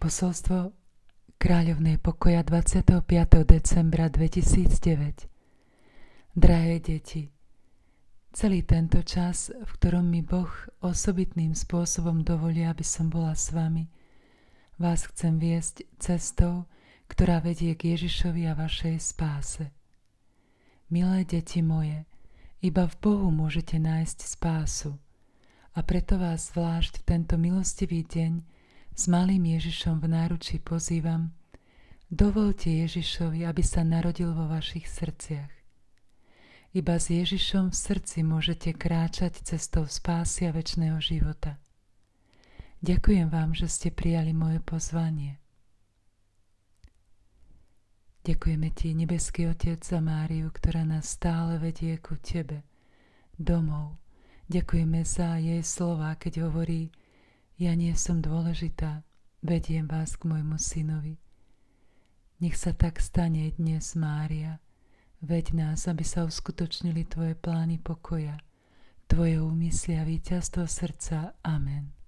Posolstvo Kráľovnej pokoja 25. decembra 2009. Drahé deti, celý tento čas, v ktorom mi Boh osobitným spôsobom dovolí, aby som bola s vami, vás chcem viesť cestou, ktorá vedie k Ježišovi a vašej spáse. Milé deti moje, iba v Bohu môžete nájsť spásu, a preto vás zvlášť v tento milostivý deň s malým Ježišom v náručí pozývam: dovolte Ježišovi, aby sa narodil vo vašich srdciach. Iba s Ježišom v srdci môžete kráčať cestou spásy a večného života. Ďakujem vám, že ste prijali moje pozvanie. Ďakujeme ti, nebeský Otec, za Máriu, ktorá nás stále vedie ku tebe, domov. Ďakujeme za jej slová, keď hovorí: ja nie som dôležitá, vediem vás k môjmu synovi. Nech sa tak stane dnes, Mária. Veď nás, aby sa uskutočnili tvoje plány pokoja, tvoje úmysly a víťazstvo srdca. Amen.